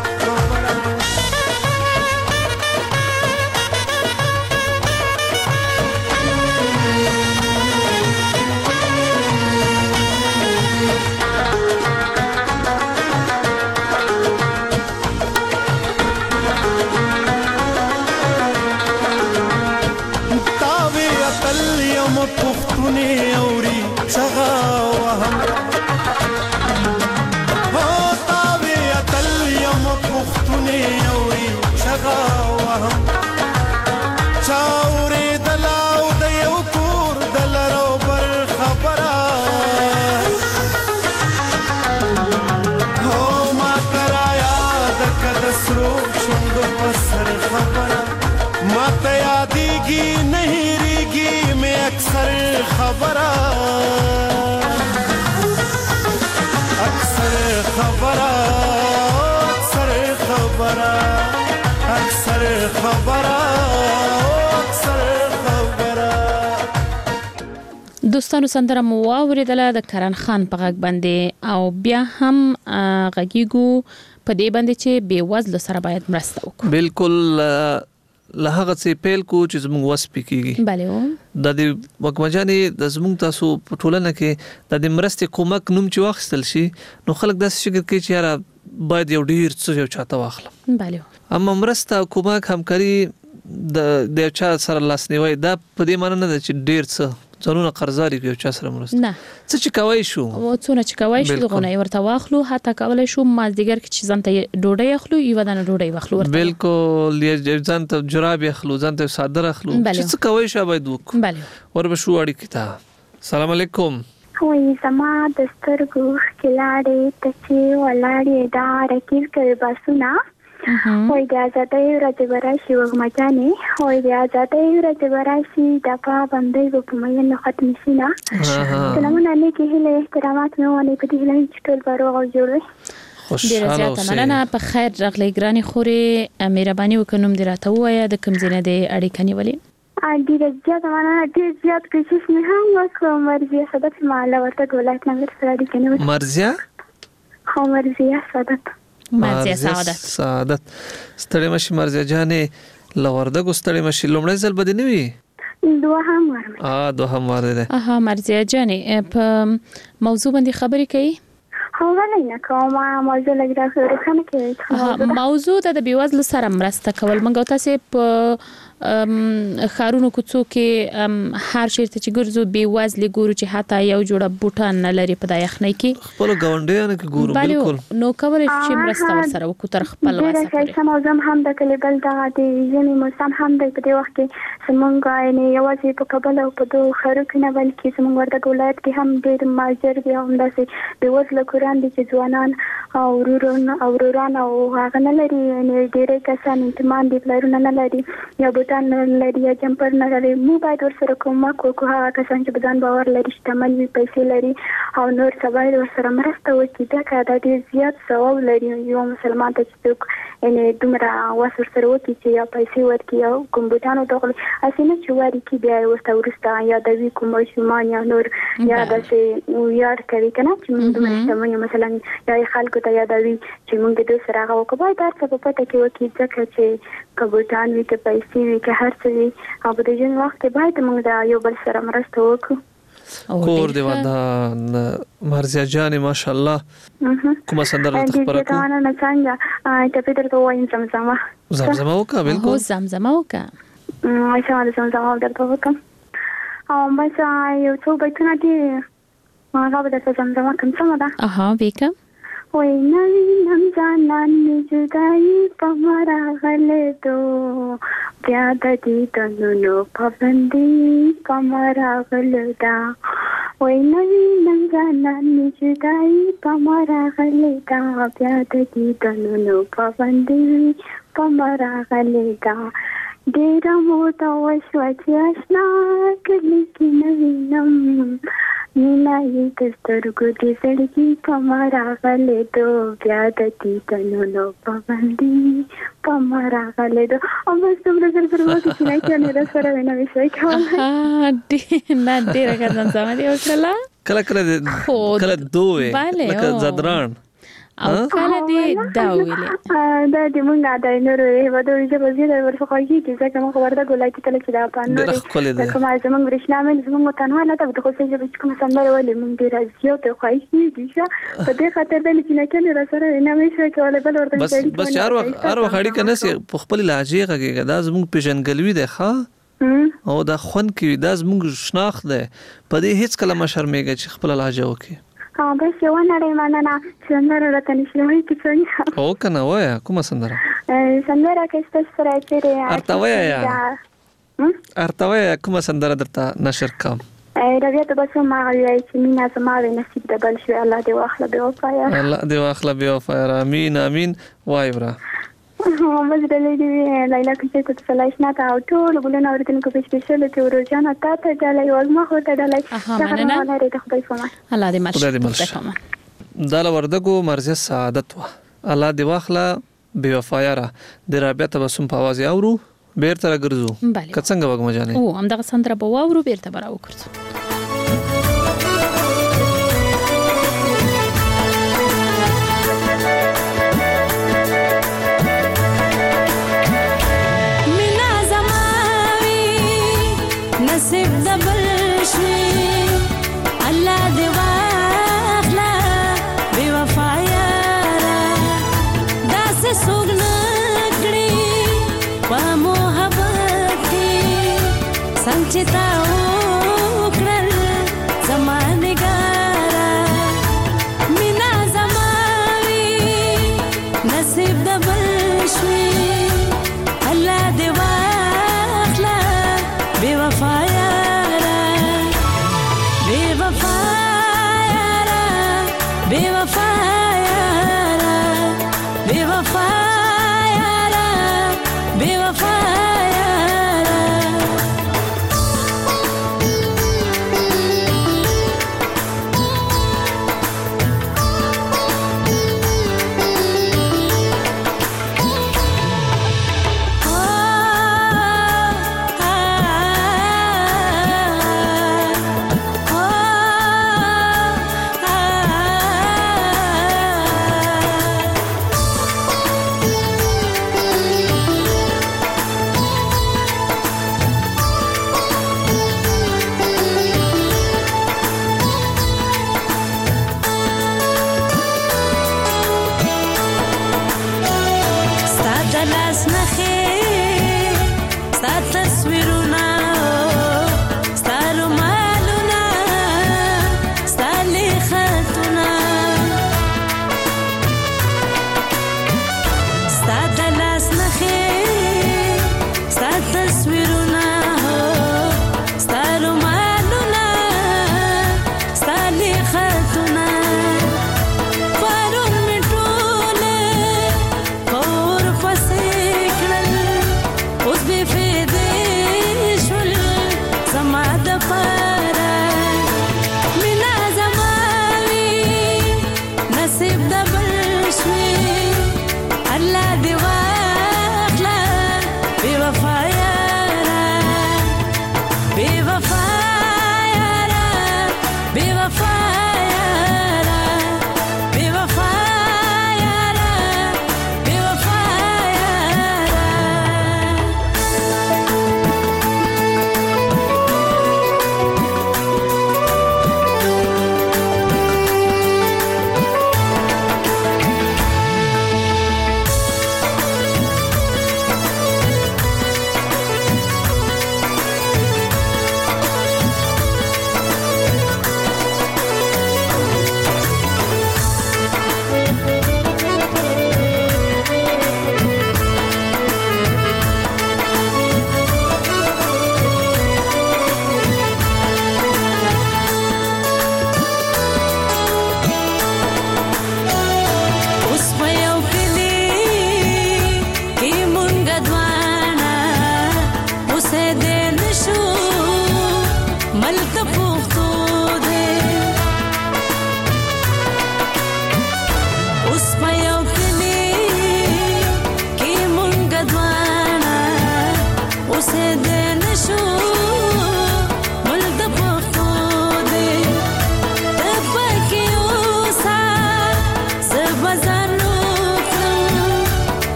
پختونی اوري څغا وهم هو تاوی اتل یم پختونی اوري څغا وهم چاوري دلاو د یو کور دلرو بر خبره هو ما کرایا د کدسرو شوند پسر خبره ما ته یادېږي نه اکثر خبره اکثر خبره اکثر خبره اکثر خبره اکثر خبره دوستانو سندره مو واوریدله د کرن خان په غږ باندې او بیا هم غږیګو په دې باندې چې بې وزلو سره باید مرسته وکړو بالکل له هغه څه پیل کو چې زموږ وسپې کیږي بله د دې وکمجانې د زموږ تاسو په ټولنه کې د دې مرستې کومک نوم چې واخیستل شي نو خلک داسې فکر کوي چې یاره باید یو ډیر څه یو چاته واخلم بله اما مرسته کومک همکاري د یو چا سره لاسنیوي دا په دې معنی نه ده چې ډیر څه ځانونه قرضاري کوي چا سره مرسته نه څه چې کوي شو او څونه چې کوي شو دغه ورته واخلو حتی کولای شو مازدیګر کې چې ځانته ډوډۍ اخلو یو دانه ډوډۍ واخلو ورته بالکل ځانته جراب اخلو ځانته صادر اخلو چې څه کوي شو باید وک بله وربشو اړیکې تا السلام علیکم وای زما د سترګو ښکلاړې ته چې ولاړې دا رکیز کوي باسونه وای د آزادۍ ورځ به راشي وږمه وای د آزادۍ ورځ به راشي د پابندۍ به په میینو ختم شي نه سلامونه لیکي هیله احترامات مې ونې په دې هیله چې ټول به روغ او جوړ وي ډیره زیاته مننه په خیر راغلی ګراني خورې مهرباني وکړم د راته وایه د کوم ځای د اړیکه نیولې ډیره زیاته مننه ډیر زیات کوشش مې هم وکړ مرزیه صدت مالا ورته ولایت نمبر سره اړیکه نیولې مرزیه صدت سعادت ستړي مشي مرزیه جانې لوردګو ستړي مشي لومړی ځل بده نیوي دوهم ور دوهم ور ده مرزیه جانې په موضوع باندې خبرې کوي نه کومه موضوع لګرا روښانه کوي موضوع د بیوزلو سره مرسته کول منګو تاسو په خارونو کوڅو کې هر چیرته چې ګرځو بیوزلي ګورو چې حتی یو جوړه بوټان نه لري په دایخنۍ کې خپل غونډیانو کې ګورو بالکل نو کولای چې مرسته ورسره وکړو تر خپل وسه پورې سموزم هم د کلیبل دغه د ژمي موسم هم د په وخت کې سمونګا نه یوازې په کابل او په دوه خارو کې نه بلکې سمونګ ورته ولایت کې هم ډېر ماجر دي هم داسې بیوزلو کوران دي چې ځوانان او وروران او هغه نه لري ډېر کسان انتمان دي پلرونه نه لري یا بوتان نه لري یا جمپر نه لري مو باید ورسره کومک وکړو هغه کسان چې بدن باور لري شتمن وي پیسې لري او نور سبا ورسره مرسته وکړي دا کار د ډېر زیات ثواب لري یو مسلمان ته چې ان دومره وسر سره وکړي چې یا پیسې ورکړي او کوم بوتان دغه اسینه چې واري کې بیا ورسته یا د وی کوم شومان یا نور یا د یار کوي کنه چې موږ دومره شتمن مثلا یا خلکو ته یادوي چې موږ د سره هغه وکړو دا څه په پټه کې وکړي ځکه چې کبوتان وی کې پیسې وی کې هر څه وی او د دې جن وخت باید موږ دا یو بل سره مرسته وکړو کور دی ودا مرزیه جان ماشاءالله کومه سندره خبره کوم دا نه څنګه ته په درته وایم زمزمه وکا بالکل زمزمه وکا ماشاءالله زمزمه درته وکم او بس یو څو بیتونه دي ما به درته زمزمه کوم څه ده وکم وای نم جانان جدائی پمرا غلے دو بیا د دې تنو پابندي پمرا غلدا وای نم جانان جدائی پمرا غلے دا بیا د دې تنو پابندي پمرا غلدا ډیر مو تا وشو چې آشنا کلی کې نوینم نینا یې دسترګو دې سړکی پمرا غلې دو بیا د دې تنو پابندي پمرا غلې دو او بس تمره سره وکړه چې نه سره ونه وشي کوم نه ډیره کړم سمادي وکړه کله دوه لکه زدران او کله دې دا ویلې دا دې مونږه دا نور یو د ویجه په زیاده ورڅخه کیږي ځکه موږ ورته ګولای کې تل چې دا پاندې دا کوم زمونږ ورښنا مې زمونږ تنها نه ته د خو څه چې کوم سندره ولې مونږ ډیر زیات خوښي دي چې په دې خاطر د لیکنه کې را سره نه مې شوی کولای بل ورته بس هر وخت اړیکه نه سي په خپل لهجه غږیږي دا زمونږ پیژنګلوي دی ښا او دا خون کې دا زمونږ شناخت ده په دې هیڅ کله مشرمېږي چې خپل لهجه وکي بس یو نه مننه سندره راته نشوي چې څنګه او کنه وایا کومه سندره سندره کې ست سره چې ارتویا کومه سندره درته نشر کوم ربيع ته بس ما غوي چې مینا زما نصیب د بل شو الله دې واخله به وفایا الله دې واخله به وفایا امين امين وای برا بس دلې دې لایلا کې ته صلاح نه تا او ټول ګلونه اورتن کو په سپیشل ته ورجانه تا ته دلې وزما خو ته دلې مننه الله دې خدای فما الله دې مرشد دا وردګو مرزه سعادت وا الله دې واخله بے وفایا را د رابطه تبسم په आवाज اورو بیرته راګرځو کڅنګ وګم جانې او هم دغه سندره په واورو بیرته براو کړو نصیب د بل شي الله دې واخلا بے وفایا داس سوګنا کړي په محبت کې سنچتا وکړل زمانه ګارا مینا زماوي نصیب د بل شي الله دې بے وفایا بے وفا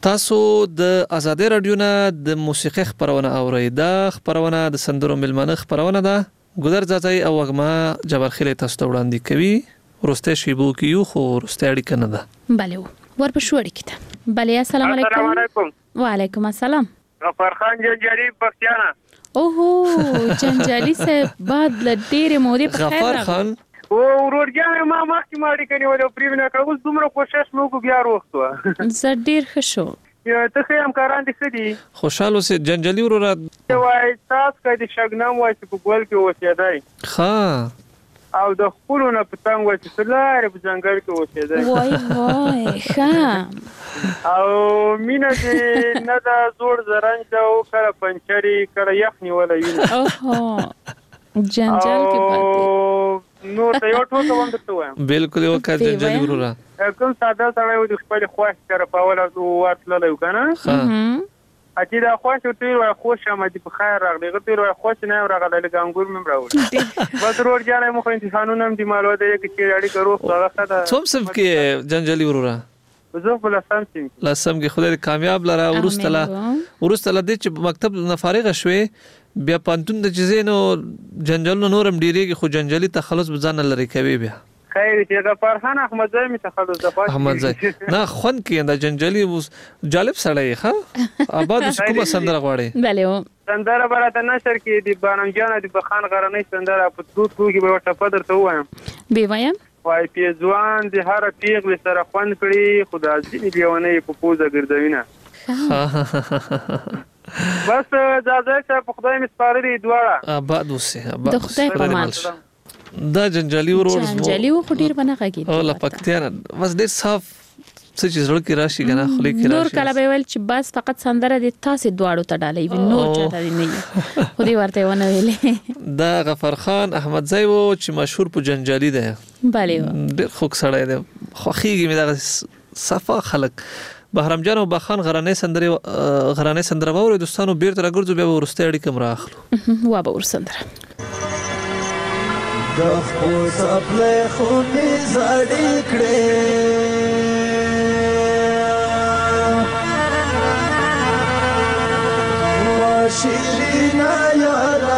تاسو د آزادي رادیو نه د موسیقي خبرونه اورئ. دا خبرونه د سندرو ملمنه خبرونه ده. ګودر زازای او وګما جبرخیل تاسو ته وړاندې کوي. ورسته شیبو کیو خو ورسته اړیکه نه ده. بله ورپښو اړیکه. بله السلام علیکم. السلام علیکم. وعلیکم السلام. غفار خان جنجالی پښتانه. اوه جنجالی صاحب بعد ل ډېرې مودې په خیر. غفار خان او ورورګان ما مخکې ماړي کني ولې پریونه کاوس دومره کوشش موږ بیا وروختو. زه ډیر ښه شو. ته خې همکاران دي خدي خوشاله سي جنجالي ورور وای تاسو کدي شګنام وای چې په ګول کې اوسېدای. ها او د خپلونه پتنګ وای چې سلاره په ځنګل کې اوسېدای. وای ښه او مینا دې نه دا زوړ زرنج او کړه پنچري کړه یخنی ولا ویني. اوه جنجال کې پاتې نو ته یو ټوټه وند ته وایم. بالکل یو کا جنجالي ورور کوم ساده سره یو د خپل خواش سره په ولا واتل لای کنه. اته دا خواش ته وای خوش آمدی په خیر راغلی غته وای خوش نه راغلی لګانګور مم راوړل. بس ورور جانې مخ امتحانونه هم دی مالو ده کې اړي کرو هغه خدا. څوم سم کې جنجالي ورور زه په لسم کې خدای کامیاب لره ورستله دې چې مکتب نه فارغ شوې بیا پانتون د جزینو جنجال نورم ډیریږي خو جنجالي تخلص بزانه لري کوي بیا. خیر چې غفار خان احمد زای می تخلص د پات احمد زای نه خون کې د جنجالي جالب سړی ښه آباد کومه سندره غواړي. بله سندره براته نشر کې دی بانم جان دی بخان غرنې سندره په توت کې به ورته پدر ته وایم. بي وایم وای پیځوان د هر پیغل سره خوان کړي خدا دې دیونه په پوزه ګرځوینه. بس اجازه ته په خدای مسپارلي دواړه آباد اوسه د خدای په مان. دا جنجالي ورور جنجالي خو ډیر بنه غږی. او لپکتیان بس ډیر صاف څه چې زړه کې راشي کنه خلی کې راشي. نور کله به ویل چې بس فقط سندره دي تاسو دواړو ته ډالې نور چاته دی نه خو دې ورته ونه ویلې. دا غفار خان احمد زای وو چې مشهور په جنجالي ده. بله ډیر خوږ سړی دی خوخيږي مې دا صفا خلک. بهرام جان او بخان غرانې سندره وره دوستانو بیرته راګرځو بیا ورسته اړیکه مراخلو. وا به ور سندره د خو سپلې خو می زړې کړې شیرینا یارا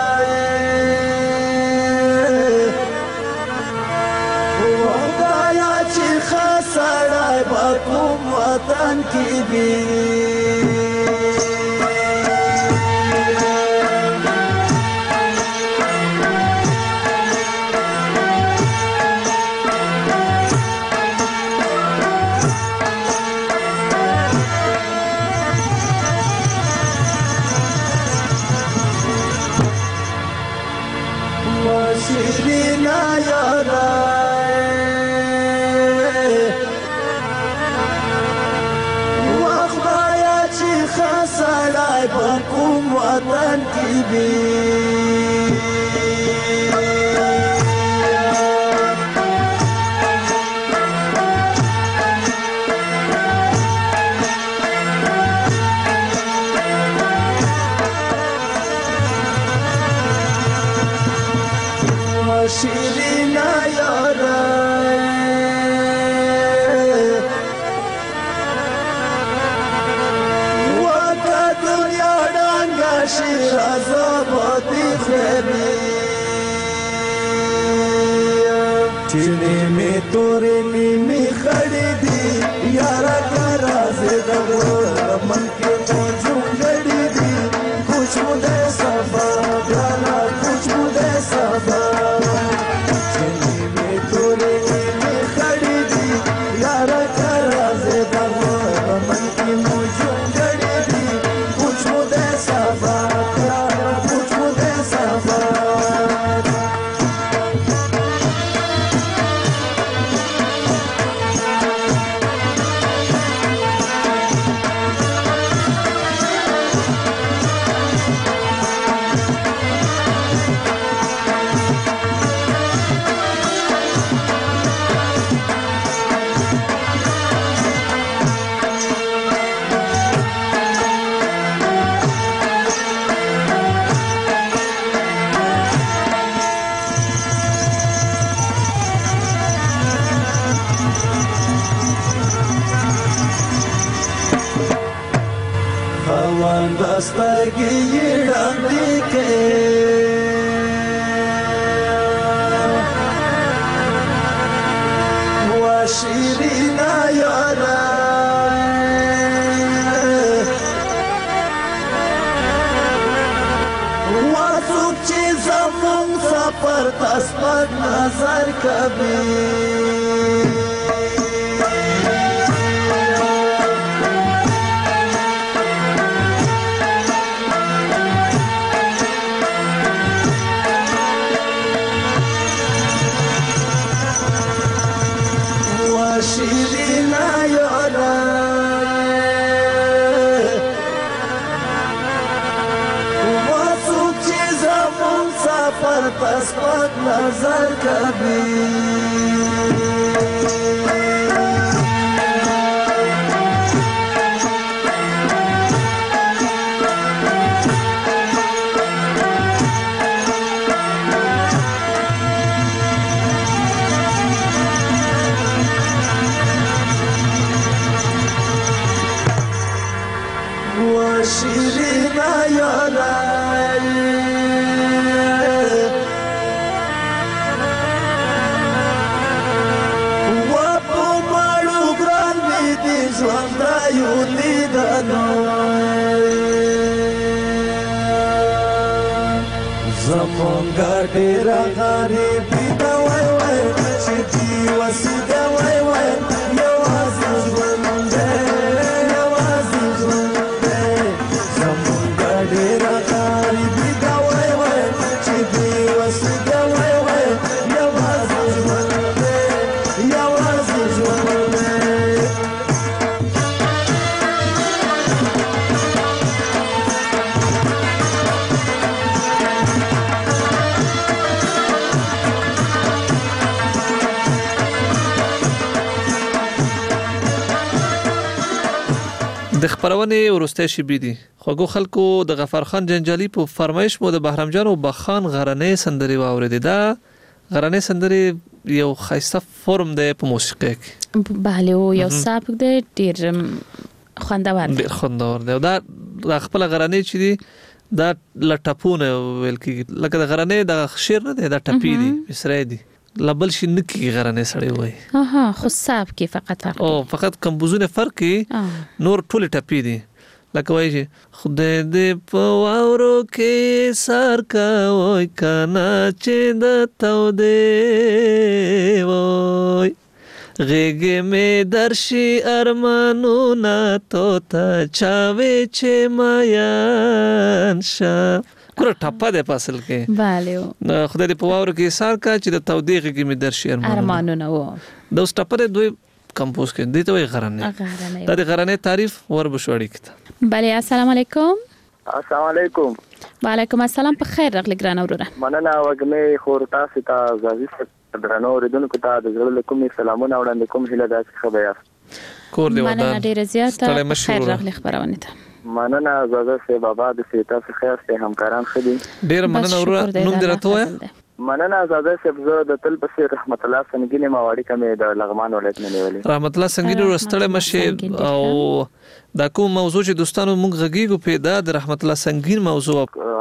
وغایا چې خسړای په کوم وطن کې بي شیرینا یارا وخدایا چې خسړای په کوم وطن کې بي شیرینا یارا وکا دنیا ډنګا شي عذاباتي خبي چینه می تورې نیمه خړې دي یارا کرا زه د من کې موجود لړې دي خوشبو دې صفا جانا خوشبو دې صفا Bye. دسترګي ډاندې کې وا شیرینا یارا وا څوک چې زمون سفر تاسو نظر کوي پسپک نظر کبھی وہ شیرینہ یارا زمونږه ډېره غریبي ده وای وای چې جیوسي ده وای وای یوازې ژوند دی یوازې ژوند دی زمونږه ډېره غریبي ده وای وای چې جیوسي ده وای وای یوازې ژوند دی یوازې ژوند دی د خبرونې ورسته شي دي خوګو خلکو د غفار خان جنجالي په فرمایش مو د بهرام جان او بخان غرنې سندري واوریدي دا غرنې سندري یو خاصه فرم دی په موسیقي کې bale او یو سابق دی ډیر خوندور دی دا خپل غرنې چې دي دا لټپونه ویل کی لکه د غرنې د شعر نه دی دا ټپی دي مصری دي لبل شي نکی غرنې سړی وای خو صاحب کې فقط فرق او فقط کمبوزونه فرق کې نور ټول ټپی دي لکه وای چې خدای دې په واورو کې سار کا وای کنا چې د تو دې وای غېږې مې درشي ارمانو نا تو تا چاوي چې مایان شه کور ټاپه ده پاسل کې bale خدای دې په واورو کې سار کا چې د تودېغه کې مې درشي ارمانو نه و د اوس ټاپه دوی کمپوز کې دي ته غرنې دا د غرنې تعریف ور بشوړی کته bale السلام علیکم السلام علیکم وعلیکم السلام په خیر راغلی ګران اوره مننه وګمه خور تاسو ته عزیز درنو اوریدونکو ته د زړه له کومې سلامونه وړاندې کوم هیله ده چې خبر کور دی مننه ډیره زیاته خیر راغلی خبرونه ته مننه زازه سه بابا د سیتا څخه خیر سه همکاران خدي ډیر مننه اوره نوم درته وای مننه زازه سه زه د تل په رحمت الله سنگینه ماوړی کمه د لغمان ولایت نه نیولې رحمت الله سنگینه ورستړې مشه او دا کوم موضوع چې دوستانو موږ غږیږو په دا د رحمت الله سنگین موضوع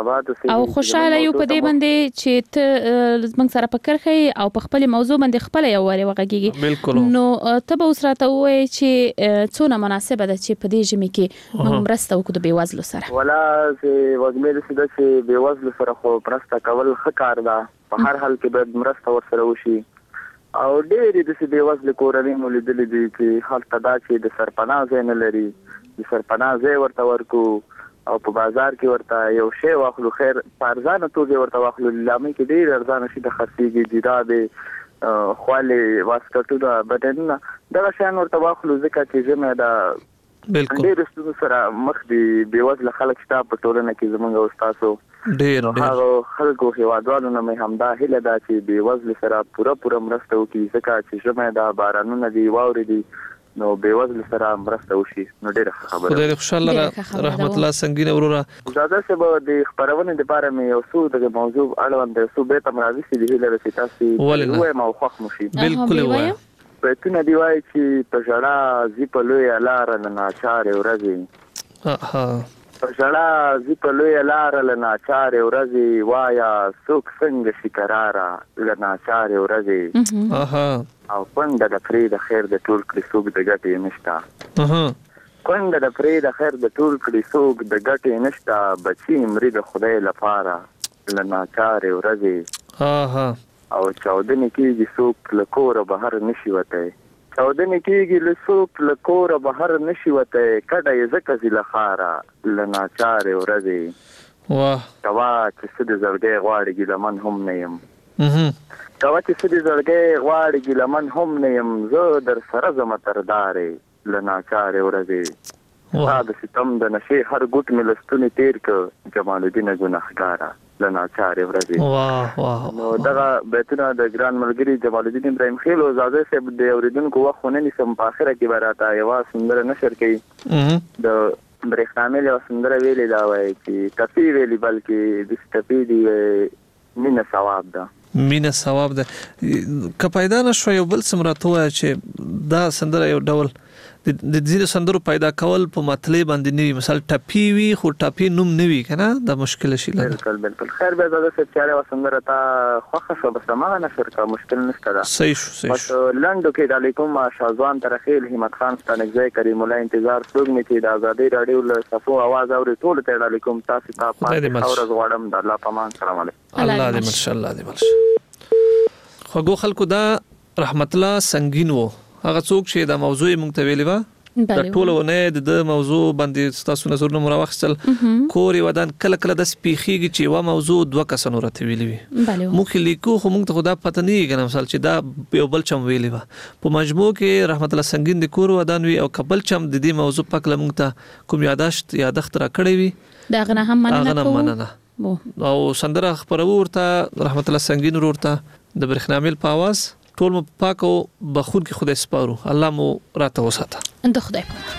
او خوشاله یو په دې باندې چې ته موږ سره پکر خي او په خپل موضوع باندې خپل یو وری وغږیږي نو ته به اوس راته وای چې څونه مناسبه ده چې په دې ژمي کې موږ مرسته وکړو د بیوزلو سره ولا چې وګمې سده چې بیوزلو سره خو مرسته کول ښه کار ده په هر حال کې به مرسته ورسره وشي او ډېرې د بیوزلو کورنۍ مولیدلې دي چې حال تدا چې د سرپناه ځای نه لري د سرپناه ځای ورته ورکو او په بازار کې ورته یو شی واخلو خیر پارزانه توګه ورته واخلو لامي کې ډېر ارزانه شي د خرڅيږي جیرابه خواله واسکټو دا بدنه دا شان ورته واخلو ځکه چې زموږ دا بالکل ډېر ستاسو سره مخ دی بیوزله خلک شته په ټولنه کې زموږ استادو ډېر هغه خلکو هیوادوالو نه مې همدا هیله ده چې بیوزله سره پوره مرسته وکړي ځکه چې زموږ دا بارانونه دی واوري دي نو بیوزله سره مرسته وشي نو ډېر خبره خدای خوشاله رحمت الله سنگینه وروره زاده سبا د خبرونه لپاره مې یو څو د موضوع اړوند څو به تم راځي چې د هیله رسیداسي وای ما خوښ مشي بالکل وای په تنه دی وای چې په جړه زی په لوی لار نه ناچار ورځي ژړا زی په لویه لاره له ناچارې ورځې وایا څوک څنګه شي کراره له ناچارې ورځې او کونډه د پرې د خیر د ټول کړي څوک د ګټې نشته کونډه د پرې د خیر د ټول کړي څوک د ګټې نشته بچي مري د خدای لپاره له ناچارې ورځې او چاودنې کېږي څوک له کوره بهر نشي وتی چاودنې کېږي له څوک له کوره بهر نشي وتی کډه یې ځکه ځي له ښاره له ناچارې ورځې کوه چې څه د زړګی غواړي ګیلمن هم نه یم کوه چې څه د زړګی غواړي ګیلمن هم نه یم زه در سره ځمه تردارې له ناچارې ورځې ستا د ستم د نشې هر ګوټ مې له ستونې تېر که جمال الدینه ګنهګاره له ناچارې ورځې نو دغه بیتونه د ګران ملګري جمال الدین ابراهیم خیل او زاده صاحب د اورېدونکو وخت ونه نیسم په اخره کې به راته یوه سندره نشر کوي د برېښنامېل یوه سندره ویلې دا وایي چې ټپي ویلي بلکې داسې ټپي دي مینه ثواب ده مینه ثواب ده که پیدا نشوه یو بل څه راته ووایه چې دا سندره یو ډول د ځینو سندرو پیدا کول په مطلع باندې نه وي مثال ټپي وي خو ټپي نوم نه وي که نه دا مشکله شي بالکل خیر بیا زاده صاحب چې هغه سندره تا خوښه شوه بس هماغه نشر کړه مشکل نشته ده صحیح شو بس لنډو کې د علیکم شاهزوان ترخیل همت خان ستانکزی کریم الله انتظار څوک مې چې د ازادۍ راډیو له صفو آواز اوري ټولو ته د علیکم تاسو ته پاتې ورځ غواړم د الله په امان سلام علیکم الله دې ملشه الله دې ملشه خوږو خلکو دا رحمت الله سنگین وو هغه څوک چې دا موضوع مونږ ته ویلې وه د ټولو نه د موضوع باندې تاسو نظرونه مو راوخیستل کورې ودان کله کله داسې پیښیږي چې یوه موضوع دوه کسانو راته ویلې وي موږ لیکو خو موږ ته خو دا پته نه وي که نه مثال چې دا یو بل چم ویلې وه په مجموع کې رحمت الله سنگین د کور ودان وي او که بل چم د دې موضوع پکله موږ ته کوم یادښت راکړی وي د هغه نه هم مننه او سندره خپروو ورته رحمت الله سنگین ورته د برېښنامېل په اواز ټول مو پاک او بخون کې خدای سپارو الله مو راته وساته د خدای په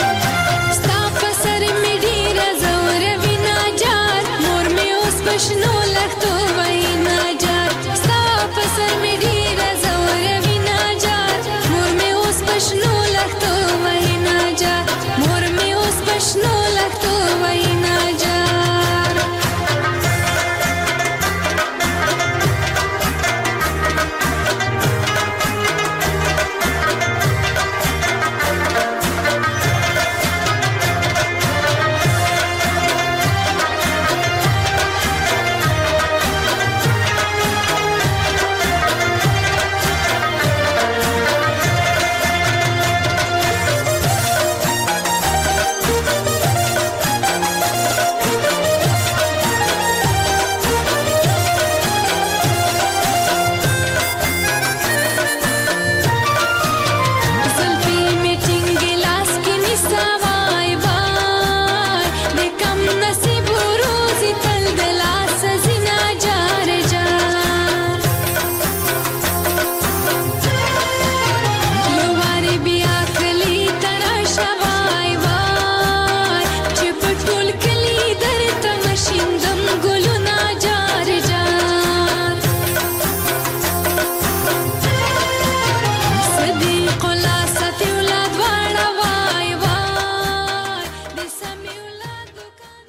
Krishna